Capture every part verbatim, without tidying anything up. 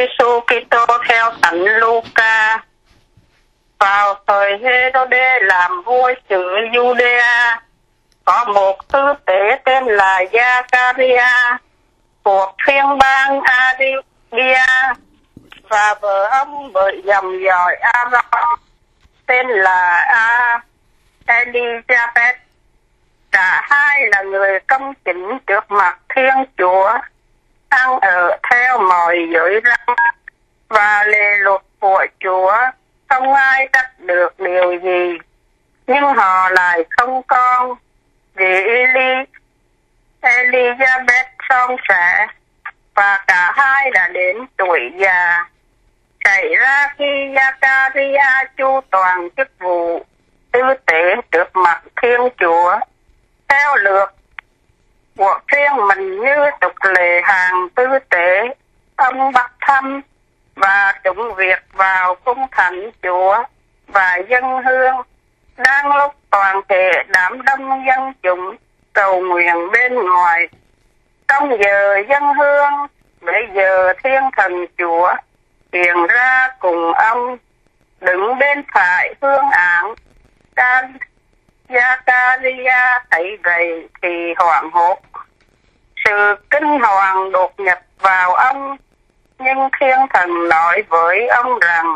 Giêsu Kitô theo Thánh Luca. Vào thời Hê-rô-đê làm vua xứ Giu-đê-a, có một tư tế tên là Gia-ca-ri-a thuộc phiên bang A-ri-bia, và vợ ông bởi dòng dõi A-rong tên là A-Elizabeth. Cả hai là người công chính trước mặt Thiên Chúa, ăn ở theo mọi giới răn và lề luật của Chúa, không ai trách được điều gì. Nhưng họ lại không con, vì Eli, Elizabeth son sẻ, và cả hai đã đến tuổi già. Xảy ra khi Gia-ca-ri-a chu toàn chức vụ tư tế trước mặt Thiên Chúa, theo lượt của riêng mình như tục lệ hàng tư tế, ông bắt thăm và trúng việc vào cung thánh Chúa và dân hương. Đang lúc toàn thể đám đông dân chúng cầu nguyện bên ngoài, trong giờ dân hương, bây giờ Thiên Thần Chúa hiện ra cùng ông, đứng bên phải hương án. Can Gia-ca-ri-a thấy vậy thì hoảng hốt, sự kinh hoàng đột nhập vào ông. Nhưng Thiên Thần nói với ông rằng: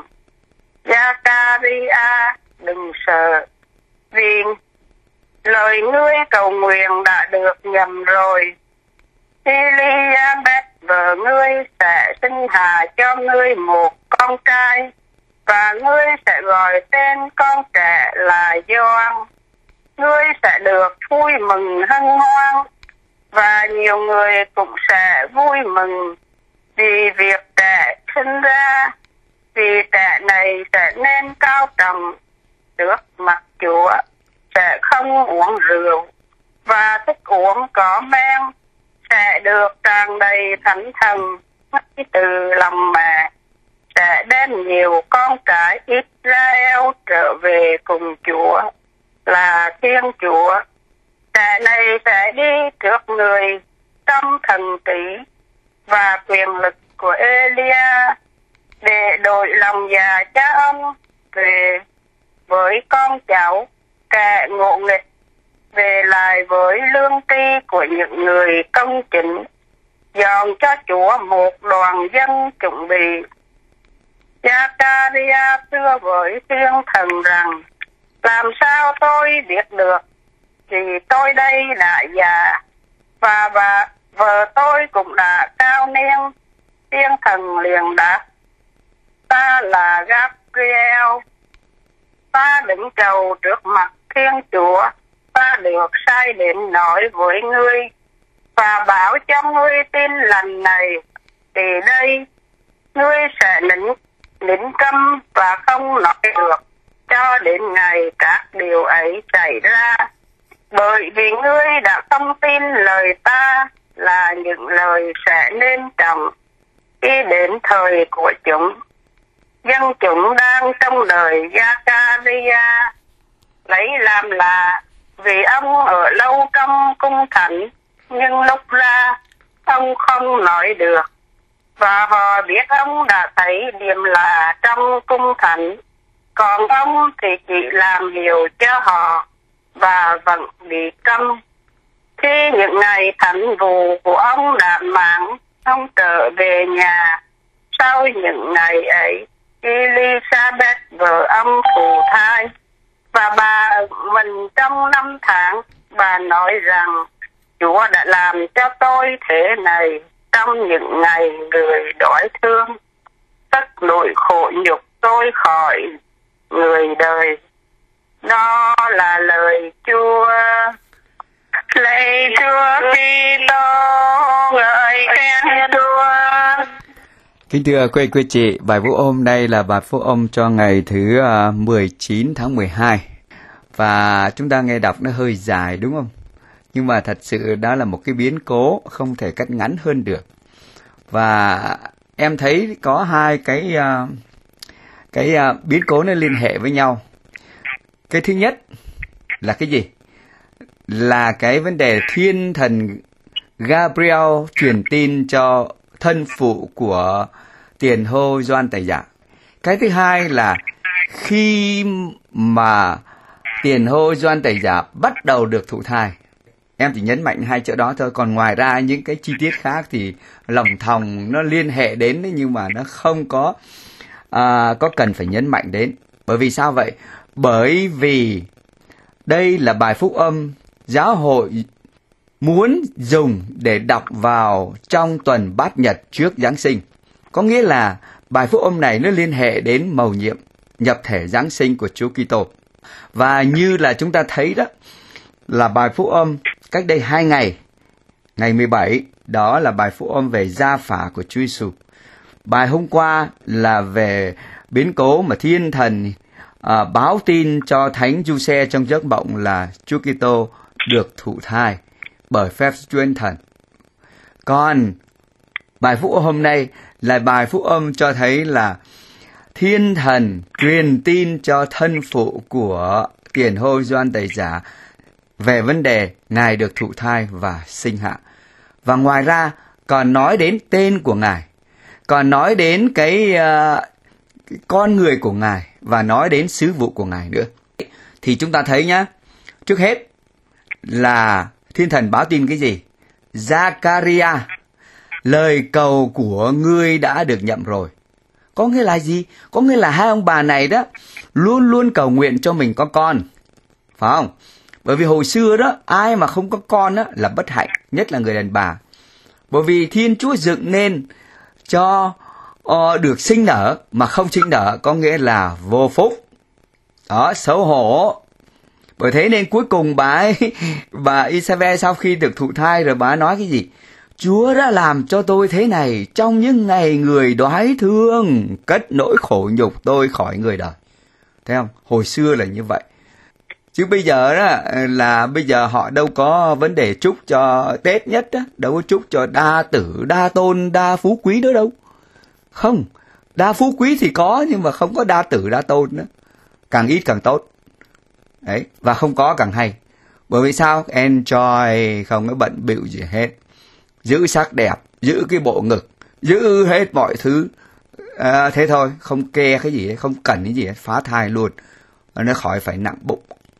Gia-ca-ri-a, đừng sợ, vì lời ngươi cầu nguyện đã được nhầm rồi. Elizabeth vợ ngươi sẽ sinh hạ cho ngươi một con trai, và ngươi sẽ gọi tên con trẻ là Gioan. Ngươi sẽ được vui mừng hân hoan, và nhiều người cũng sẽ vui mừng vì việc trẻ sinh ra, vì trẻ này sẽ nên cao trọng trước mặt Chúa, sẽ không uống rượu và thức uống có men, sẽ được tràn đầy thánh thần ngay từ lòng mẹ, sẽ đem nhiều con cái Israel trở về cùng Chúa là Thiên Chúa. Trẻ này sẽ đi trước người trong thần trí và quyền lực của Elia, để đổi lòng già cha ông về với con cháu kẻ ngộ nghịch, về lại với lương tri của những người công chính, dọn cho Chúa một đoàn dân chuẩn bị. Gia-ca-ri-a thưa với Thiên Thần rằng: làm sao tôi biết được, thì tôi đây đã già, và bà vợ tôi cũng đã cao niên. Thiên Thần liền đáp: ta là Gabriel, ta đứng cầu trước mặt Thiên Chúa, ta được sai đến nói với ngươi và báo cho ngươi tin lành này. Thì đây, ngươi sẽ nín nín câm và không nói được cho đến ngày các điều ấy xảy ra, bởi vì ngươi đã không tin lời ta là những lời sẽ nên trọng khi đến thời của chúng. Dân chúng đang trong đời Gia-ca-ri-a lấy làm lạ, vì ông ở lâu trong cung thánh, nhưng lúc ra ông không nói được, và họ biết ông đã thấy điểm lạ trong cung thánh, còn ông thì chỉ làm hiểu cho họ và vẫn bị câm. Khi những ngày thánh vụ của ông đã mãn, ông trở về nhà. Sau những ngày ấy, Elizabeth vợ ông thụ thai, và bà mình trong năm tháng. Bà nói rằng: Chúa đã làm cho tôi thế này trong những ngày người đói thương, tất nỗi khổ nhục tôi khỏi người đời. Đó là lời Chúa. Lạy Chúa Kitô, ngợi khen Chúa. Kính thưa quý anh quý chị, bài phúc hôm nay là bài phúc âm cho ngày thứ mười chín tháng mười hai. Và chúng ta nghe đọc nó hơi dài đúng không? Nhưng mà thật sự đó là một cái biến cố không thể cắt ngắn hơn được. Và em thấy có hai cái cái biến cố nó liên hệ với nhau. Cái thứ nhất là cái gì? Là cái vấn đề Thiên Thần Gabriel truyền tin cho thân phụ của tiền hô Gioan Tẩy Giả. Cái thứ hai là khi mà tiền hô Gioan Tẩy Giả bắt đầu được thụ thai. Em chỉ nhấn mạnh hai chỗ đó thôi, còn ngoài ra những cái chi tiết khác thì lòng thòng nó liên hệ đến đấy, nhưng mà nó không có à, có cần phải nhấn mạnh đến. Bởi vì sao vậy? Bởi vì đây là bài phúc âm giáo hội muốn dùng để đọc vào trong tuần Bát Nhật trước Giáng sinh. Có nghĩa là bài phúc âm này nó liên hệ đến mầu nhiệm nhập thể Giáng sinh của Chúa Kitô. Và như là chúng ta thấy đó, là bài phúc âm cách đây hai ngày, ngày mười bảy, đó là bài phúc âm về gia phả của Chúa Giêsu. Bài hôm qua là về biến cố mà Thiên Thần à, báo tin cho Thánh Giuse trong giấc mộng là Chúa Kitô được thụ thai bởi phép Chúa Thần. Còn bài phúc âm hôm nay là bài phúc âm cho thấy là Thiên Thần truyền tin cho thân phụ của tiền hô Gioan Tẩy Giả về vấn đề Ngài được thụ thai và sinh hạ. Và ngoài ra còn nói đến tên của Ngài, còn nói đến cái, uh, cái con người của Ngài và nói đến sứ vụ của Ngài nữa. Thì chúng ta thấy nhá, trước hết là Thiên Thần báo tin cái gì? Zachariah, lời cầu của ngươi đã được nhậm rồi. Có nghĩa là gì? Có nghĩa là hai ông bà này đó luôn luôn cầu nguyện cho mình có con, phải không? Bởi vì hồi xưa đó, ai mà không có con đó là bất hạnh, nhất là người đàn bà. Bởi vì Thiên Chúa dựng nên cho uh, được sinh nở mà không sinh nở có nghĩa là vô phúc. Đó, xấu hổ. Bởi thế nên cuối cùng bà ấy, bà Isabel sau khi được thụ thai rồi bà ấy nói cái gì? Chúa đã làm cho tôi thế này trong những ngày người đoái thương, cất nỗi khổ nhục tôi khỏi người đời. Thấy không? Hồi xưa là như vậy. Chứ bây giờ đó là bây giờ họ đâu có vấn đề chúc cho Tết nhất đó, đâu có chúc cho đa tử, đa tôn, đa phú quý nữa đâu. Không, đa phú quý thì có nhưng mà không có đa tử, đa tôn nữa. Càng ít càng tốt. Đấy, và không có càng hay. Bởi vì sao? Enjoy, không có bận bịu gì hết. Giữ sắc đẹp, giữ cái bộ ngực, giữ hết mọi thứ. À, thế thôi, không ke cái gì hết, không cần cái gì hết, phá thai luôn. Nó khỏi phải nặng bụng.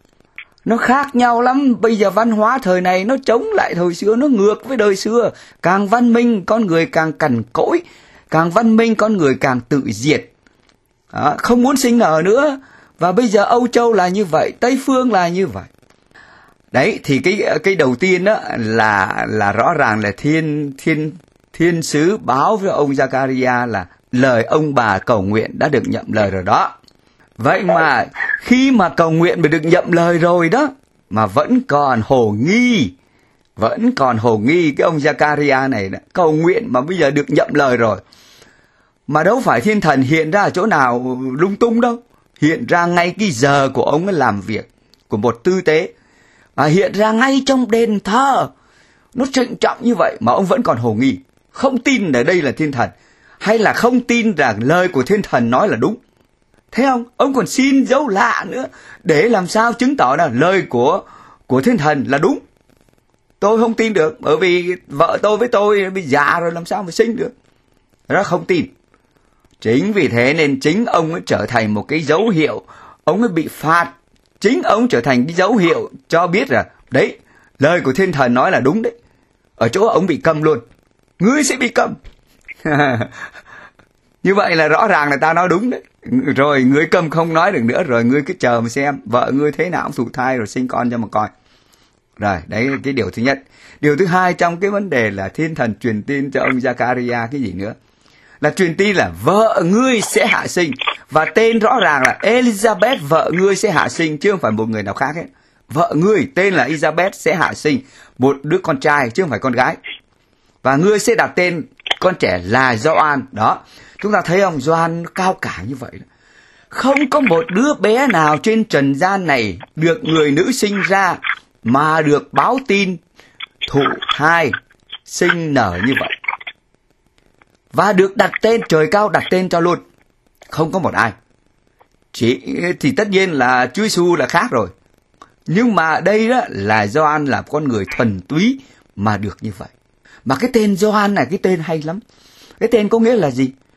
Nó khác nhau lắm. Bây giờ văn hóa thời này nó chống lại thời xưa, nó ngược với đời xưa. Càng văn minh con người càng cằn cỗi, càng văn minh con người càng tự diệt. Đó, không muốn sinh nở nữa. Và bây giờ Âu Châu là như vậy, Tây Phương là như vậy. Đấy, thì cái cái đầu tiên đó là là rõ ràng là thiên thiên thiên sứ báo với ông Zachariah là lời ông bà cầu nguyện đã được nhậm lời rồi đó. Vậy mà khi mà cầu nguyện mà được nhậm lời rồi đó mà vẫn còn hồ nghi, vẫn còn hồ nghi cái ông Zachariah này đó, cầu nguyện mà bây giờ được nhậm lời rồi. Mà đâu phải Thiên Thần hiện ra ở chỗ nào lung tung đâu, hiện ra ngay cái giờ của ông ấy làm việc của một tư tế. À, hiện ra ngay trong đền thờ. Nó trịnh trọng như vậy mà ông vẫn còn hồ nghi, không tin là đây là Thiên Thần, hay là không tin rằng lời của Thiên Thần nói là đúng. Thấy không? Ông còn xin dấu lạ nữa để làm sao chứng tỏ là lời của của Thiên Thần là đúng. Tôi không tin được, bởi vì vợ tôi với tôi bị già rồi làm sao mà sinh được. Đó, không tin. Chính vì thế nên chính ông ấy trở thành một cái dấu hiệu, ông ấy bị phạt. Chính ông trở thành cái dấu hiệu cho biết là đấy, lời của Thiên Thần nói là đúng đấy. Ở chỗ ông bị câm luôn. Ngươi sẽ bị câm. Như vậy là rõ ràng là ta nói đúng đấy. Rồi ngươi câm không nói được nữa, rồi ngươi cứ chờ mà xem vợ ngươi thế nào cũng thụ thai rồi sinh con cho mà coi. Rồi, đấy cái điều thứ nhất. Điều thứ hai trong cái vấn đề là Thiên Thần truyền tin cho ông Zachariah cái gì nữa? Là truyền tin là vợ ngươi sẽ hạ sinh. Và tên rõ ràng là Elizabeth, vợ ngươi sẽ hạ sinh, chứ không phải một người nào khác hết. Vợ ngươi tên là Elizabeth sẽ hạ sinh một đứa con trai chứ không phải con gái. Và ngươi sẽ đặt tên con trẻ là Gioan. Đó, chúng ta thấy ông Gioan cao cả như vậy. Không có một đứa bé nào trên trần gian này được người nữ sinh ra mà được báo tin thụ thai sinh nở như vậy. Và được đặt tên, trời cao đặt tên cho luôn. Không có một ai. Chỉ thì tất nhiên là Chúa Giêsu là khác rồi. Nhưng mà đây đó là Gioan là con người thuần túy mà được như vậy. Mà cái tên Gioan này cái tên hay lắm. Cái tên có nghĩa là gì?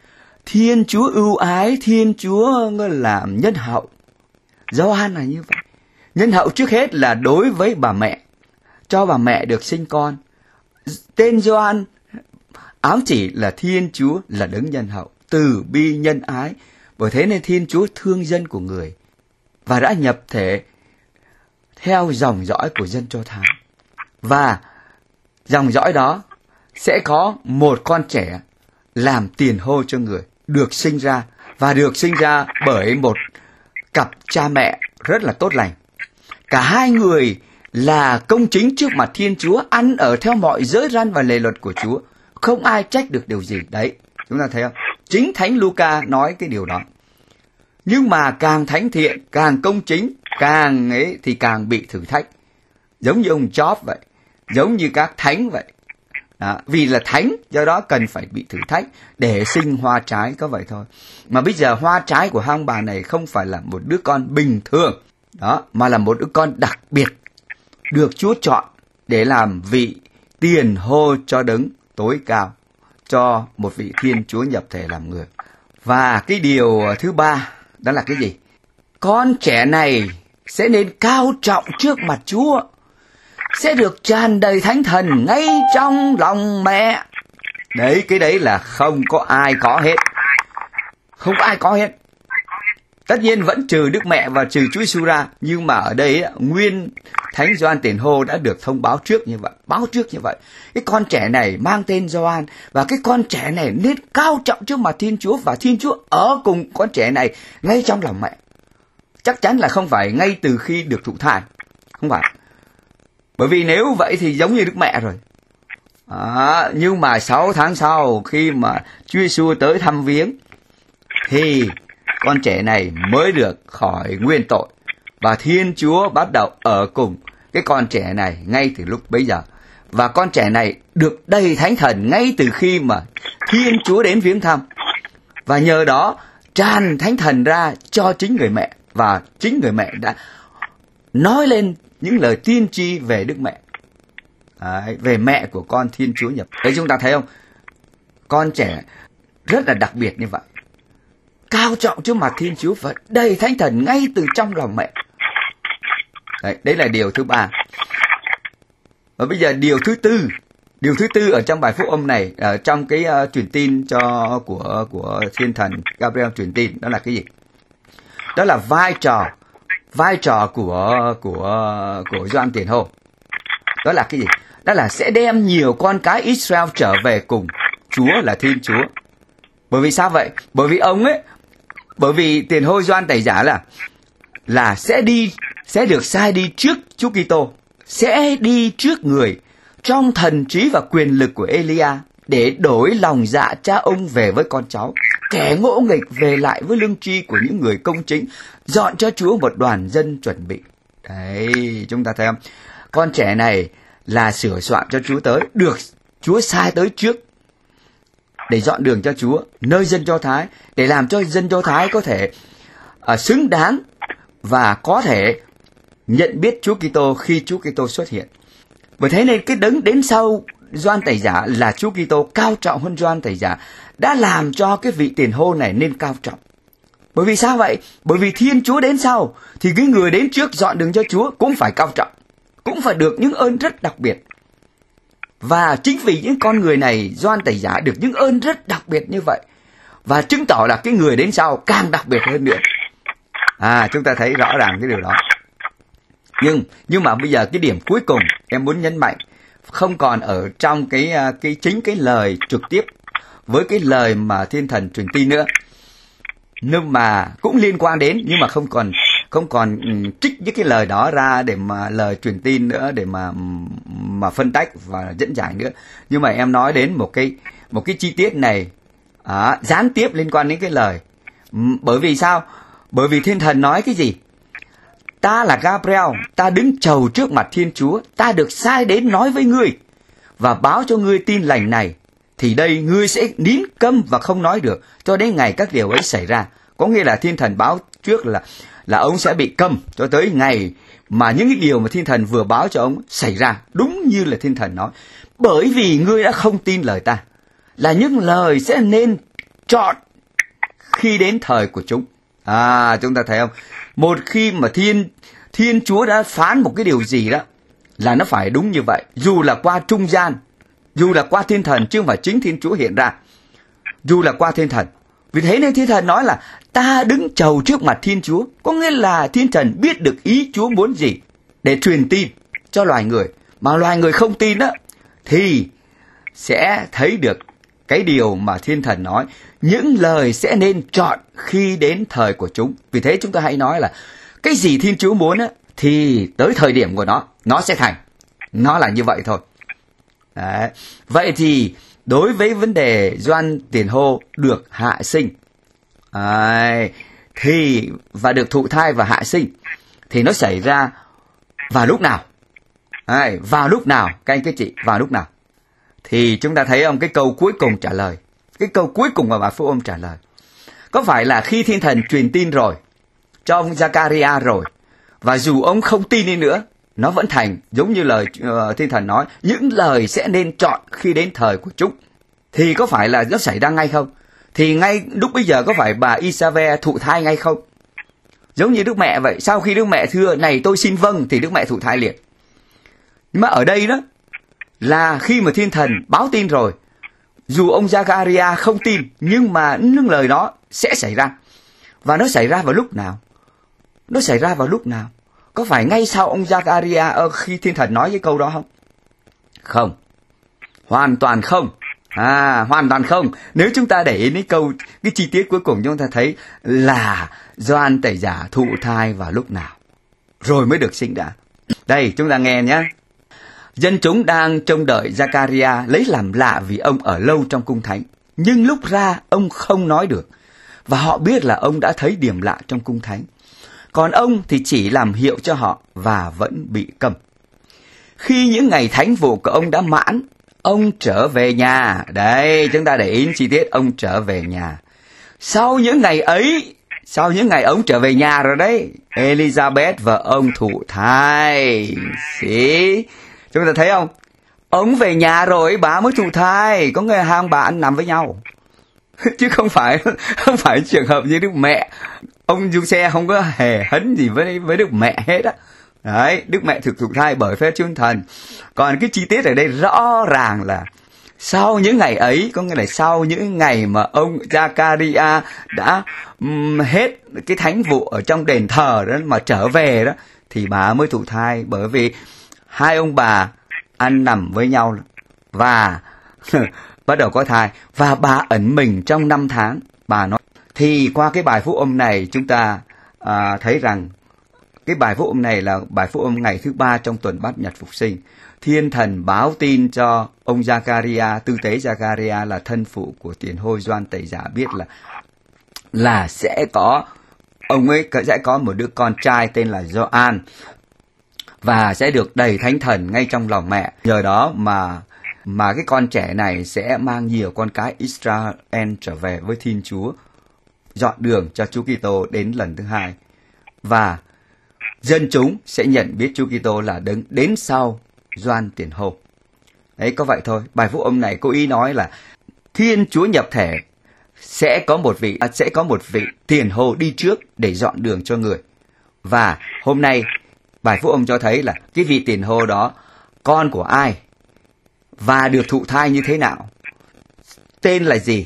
Thiên Chúa ưu ái, Thiên Chúa làm nhân hậu. Gioan là như vậy. Nhân hậu trước hết là đối với bà mẹ, cho bà mẹ được sinh con. Tên Gioan ám chỉ là Thiên Chúa là đấng nhân hậu, từ bi nhân ái. Bởi thế nên Thiên Chúa thương dân của người và đã nhập thể theo dòng dõi của dân Do Thái. Và dòng dõi đó sẽ có một con trẻ làm tiền hô cho người, được sinh ra, và được sinh ra bởi một cặp cha mẹ rất là tốt lành. Cả hai người là công chính trước mặt Thiên Chúa, ăn ở theo mọi giới răn và lề luật của Chúa. Không ai trách được điều gì. Đấy, chúng ta thấy không? Chính Thánh Luca nói cái điều đó. Nhưng mà càng thánh thiện, càng công chính, càng ấy thì càng bị thử thách. Giống như ông Job vậy, giống như các thánh vậy. Đó, vì là thánh, do đó cần phải bị thử thách để sinh hoa trái, có vậy thôi. Mà bây giờ hoa trái của hai ông bà này không phải là một đứa con bình thường, đó, mà là một đứa con đặc biệt, được Chúa chọn để làm vị tiền hô cho đấng tối cao, cho một vị Thiên Chúa nhập thể làm người. Và cái điều thứ ba, đó là cái gì? Con trẻ này sẽ nên cao trọng trước mặt Chúa, sẽ được tràn đầy Thánh Thần ngay trong lòng mẹ. Đấy, cái đấy là không có ai có hết. Không có ai có hết. Tất nhiên vẫn trừ Đức Mẹ và trừ Chúa Giêsu ra. Nhưng mà ở đây nguyên Thánh Gioan Tiền Hô đã được thông báo trước như vậy. Báo trước như vậy. Cái con trẻ này mang tên Gioan. Và cái con trẻ này nên cao trọng trước mặt Thiên Chúa. Và Thiên Chúa ở cùng con trẻ này ngay trong lòng mẹ. Chắc chắn là không phải ngay từ khi được thụ thai. Không phải. Bởi vì nếu vậy thì giống như Đức Mẹ rồi. À, nhưng mà sáu tháng sau khi mà Chúa Giêsu tới thăm viếng thì con trẻ này mới được khỏi nguyên tội. Và Thiên Chúa bắt đầu ở cùng cái con trẻ này ngay từ lúc bấy giờ. Và con trẻ này được đầy Thánh Thần ngay từ khi mà Thiên Chúa đến viếng thăm. Và nhờ đó tràn Thánh Thần ra cho chính người mẹ. Và chính người mẹ đã nói lên những lời tiên tri về Đức Mẹ. Đấy, về mẹ của con Thiên Chúa nhập. Đấy, chúng ta thấy không? Con trẻ rất là đặc biệt như vậy. Cao trọng trước mặt Thiên Chúa và đầy Thánh Thần ngay từ trong lòng mẹ. Đấy, đấy là điều thứ ba. Và bây giờ điều thứ tư. Điều thứ tư ở trong bài phúc âm này, ở trong cái uh, truyền tin cho của của Thiên Thần Gabriel truyền tin, đó là cái gì? Đó là vai trò vai trò của của của Gioan Tiền Hô. Đó là cái gì? Đó là sẽ đem nhiều con cái Israel trở về cùng Chúa là Thiên Chúa. Bởi vì sao vậy? Bởi vì ông ấy, bởi vì Tiền Hô Gioan Tẩy Giả là là sẽ đi, sẽ được sai đi trước Chúa Kitô, sẽ đi trước người trong thần trí và quyền lực của Elia để đổi lòng dạ cha ông về với con cháu, kẻ ngỗ nghịch về lại với lương tri của những người công chính, dọn cho Chúa một đoàn dân chuẩn bị. Đấy, chúng ta thấy không? Con trẻ này là sửa soạn cho Chúa tới, được Chúa sai tới trước để dọn đường cho Chúa nơi dân Do Thái, để làm cho dân Do Thái có thể uh, xứng đáng và có thể nhận biết Chúa Kitô khi Chúa Kitô xuất hiện. Bởi thế nên cái đấng đến sau Gioan Tẩy Giả là Chúa Kitô cao trọng hơn Gioan Tẩy Giả, đã làm cho cái vị tiền hô này nên cao trọng. Bởi vì sao vậy? Bởi vì Thiên Chúa đến sau thì cái người đến trước dọn đường cho Chúa cũng phải cao trọng, cũng phải được những ơn rất đặc biệt. Và chính vì những con người này, Gioan Tẩy Giả được những ơn rất đặc biệt như vậy, và chứng tỏ là cái người đến sau càng đặc biệt hơn nữa. À, chúng ta thấy rõ ràng cái điều đó. Nhưng nhưng mà bây giờ cái điểm cuối cùng em muốn nhấn mạnh không còn ở trong cái cái chính cái lời trực tiếp với cái lời mà Thiên Thần truyền tin nữa, nhưng mà cũng liên quan đến, nhưng mà không còn không còn um, trích những cái lời đó ra để mà lời truyền tin nữa, để mà mà phân tách và dẫn giải nữa. Nhưng mà em nói đến một cái một cái chi tiết này à, gián tiếp liên quan đến cái lời. Bởi vì sao? Bởi vì Thiên Thần nói cái gì? Ta là Gabriel, ta đứng chầu trước mặt Thiên Chúa, ta được sai đến nói với ngươi và báo cho ngươi tin lành này. Thì đây ngươi sẽ nín câm và không nói được cho đến ngày các điều ấy xảy ra. Có nghĩa là Thiên Thần báo trước là là ông sẽ bị câm cho tới ngày mà những cái điều mà Thiên Thần vừa báo cho ông xảy ra, đúng như là Thiên Thần nói. Bởi vì ngươi đã không tin lời ta, là những lời sẽ nên chọn khi đến thời của chúng. À, chúng ta thấy không? Một khi mà Thiên Thiên Chúa đã phán một cái điều gì đó là nó phải đúng như vậy, dù là qua trung gian, dù là qua thiên thần chứ không phải chính Thiên Chúa hiện ra, dù là qua thiên thần. Vì thế nên thiên thần nói là ta đứng chầu trước mặt Thiên Chúa, có nghĩa là thiên thần biết được ý Chúa muốn gì để truyền tin cho loài người. Mà loài người không tin đó thì sẽ thấy được cái điều mà thiên thần nói, những lời sẽ nên chọn khi đến thời của chúng. Vì thế chúng ta hãy nói là cái gì Thiên Chúa muốn á, thì tới thời điểm của nó, nó sẽ thành. Nó là như vậy thôi. Đấy. Vậy thì đối với vấn đề Gioan Tiền Hô được hạ sinh Đấy. thì và được thụ thai và hạ sinh thì nó xảy ra vào lúc nào? Đấy. Vào lúc nào? Các anh các chị, vào lúc nào? Thì chúng ta thấy không, cái câu cuối cùng trả lời, cái câu cuối cùng mà bà Phúc Âm trả lời, có phải là khi thiên thần truyền tin rồi cho ông Zakaria rồi, và dù ông không tin đi nữa, nó vẫn thành giống như lời uh, thiên thần nói, những lời sẽ nên chọn khi đến thời của chúng. Thì có phải là nó xảy ra ngay không? Thì ngay lúc bây giờ có phải bà Isabel thụ thai ngay không? Giống như Đức Mẹ vậy, sau khi Đức Mẹ thưa này tôi xin vâng thì Đức Mẹ thụ thai liền. Nhưng mà ở đây đó là khi mà thiên thần báo tin rồi, dù ông Zakaria không tin, nhưng mà những lời đó sẽ xảy ra. Và nó xảy ra vào lúc nào? Nó xảy ra vào lúc nào? Có phải ngay sau ông Zakaria khi thiên thần nói cái câu đó không? Không. Hoàn toàn không. À, hoàn toàn không. Nếu chúng ta để ý đến câu, cái chi tiết cuối cùng chúng ta thấy là Gioan Tẩy Giả thụ thai vào lúc nào, rồi mới được sinh đã. Đây, chúng ta nghe nhé. Dân chúng đang trông đợi Zakaria lấy làm lạ vì ông ở lâu trong cung thánh. Nhưng lúc ra, ông không nói được. Và họ biết là ông đã thấy điểm lạ trong cung thánh. Còn ông thì chỉ làm hiệu cho họ và vẫn bị câm. Khi những ngày thánh vụ của ông đã mãn, ông trở về nhà. Đây, chúng ta để ý chi tiết, ông trở về nhà. Sau những ngày ấy, sau những ngày ông trở về nhà rồi đấy, Elizabeth và ông thụ thai. Xí. Chúng ta thấy không? Ông về nhà rồi, bà mới thụ thai. Có người hai ông bà ăn nằm với nhau. Chứ không phải không phải trường hợp như Đức Mẹ. Ông Giuse không có hề hấn gì với với Đức Mẹ hết á. Đấy, Đức Mẹ thực thụ thai bởi phép Chúa Thần. Còn cái chi tiết ở đây rõ ràng là sau những ngày ấy, có nghĩa là sau những ngày mà ông Zakaria đã um, hết cái thánh vụ ở trong đền thờ đó mà trở về đó, thì bà mới thụ thai, bởi vì hai ông bà ăn nằm với nhau và bắt đầu có thai, và bà ẩn mình trong năm tháng. Bà nói, thì qua cái bài phúc âm này chúng ta à, thấy rằng cái bài phúc âm này là bài phúc âm ngày thứ ba trong tuần Bát Nhật Phục Sinh. Thiên thần báo tin cho ông Zakaria, tư tế Zakaria là thân phụ của Tiền Hô Gioan Tẩy Giả, biết là là sẽ có ông ấy sẽ có một đứa con trai tên là Gioan, và sẽ được đầy thánh thần ngay trong lòng mẹ. Nhờ đó mà mà cái con trẻ này sẽ mang nhiều con cái Israel trở về với Thiên Chúa, dọn đường cho Chúa Kitô đến lần thứ hai. Và dân chúng sẽ nhận biết Chúa Kitô là đấng đến sau Gioan Tiền Hô. Đấy, có vậy thôi. Bài phúc âm này có ý nói là Thiên Chúa nhập thể sẽ có một vị à, sẽ có một vị Tiền Hô đi trước để dọn đường cho người. Và hôm nay bài phúc âm cho thấy là cái vị Tiền Hô đó con của ai và được thụ thai như thế nào, tên là gì,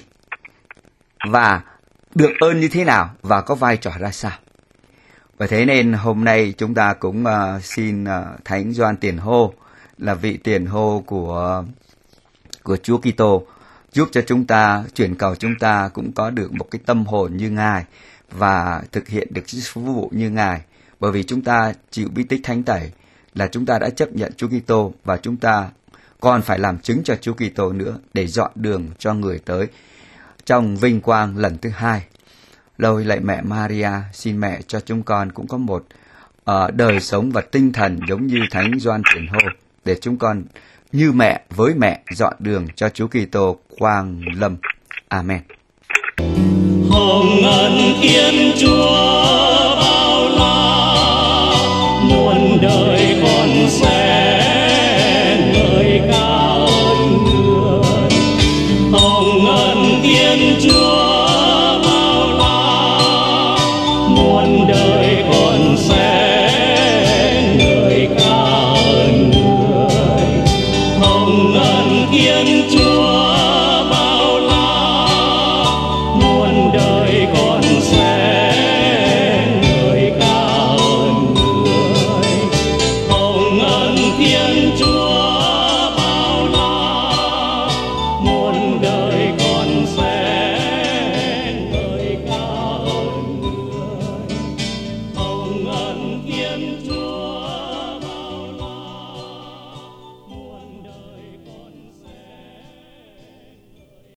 và được ơn như thế nào, và có vai trò ra sao. Và thế nên hôm nay chúng ta cũng uh, xin uh, Thánh Gioan Tiền Hô là vị Tiền Hô của của Chúa Kitô giúp cho chúng ta, chuyển cầu chúng ta cũng có được một cái tâm hồn như Ngài và thực hiện được cái phục vụ như Ngài. Bởi vì chúng ta chịu bí tích thánh tẩy là chúng ta đã chấp nhận Chúa Kitô, và chúng ta còn phải làm chứng cho Chúa Kitô nữa để dọn đường cho người tới trong vinh quang lần thứ hai. Lạy lạy mẹ Maria, xin mẹ cho chúng con cũng có một uh, đời sống và tinh thần giống như Thánh Gioan Tiền Hô, để chúng con như mẹ với mẹ dọn đường cho Chúa Kitô quang lâm. Amen. Hồng ân yên